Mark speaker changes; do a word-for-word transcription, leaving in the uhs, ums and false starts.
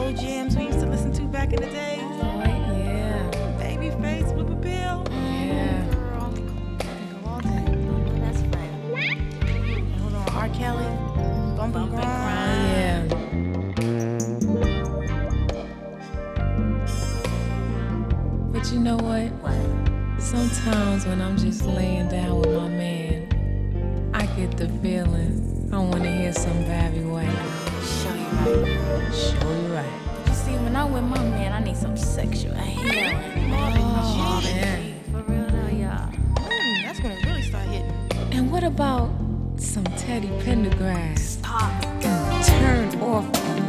Speaker 1: slow jams we used to listen to back in the day.
Speaker 2: Oh, yeah.
Speaker 1: Babyface, Blue Pill.
Speaker 2: Yeah.
Speaker 1: Girl, think of all day.
Speaker 3: That's fine.
Speaker 1: Hold on, R. Kelly, Bump and
Speaker 3: Bump and
Speaker 1: Grind.
Speaker 2: Yeah. But you know what?
Speaker 3: What?
Speaker 2: Sometimes when I'm just laying down with my man, I get the feeling I want to hear some Barry White.
Speaker 3: Show you right, girl.
Speaker 2: Show you right.
Speaker 3: You see, when I'm with my man, I need some sexual healing. Marvin
Speaker 2: Oh,
Speaker 3: Gaye.
Speaker 2: man.
Speaker 3: For real though, y'all.
Speaker 1: Mm, that's when it really started hitting.
Speaker 2: And what about some Teddy Pendergrass?
Speaker 3: Stop.
Speaker 2: Turn off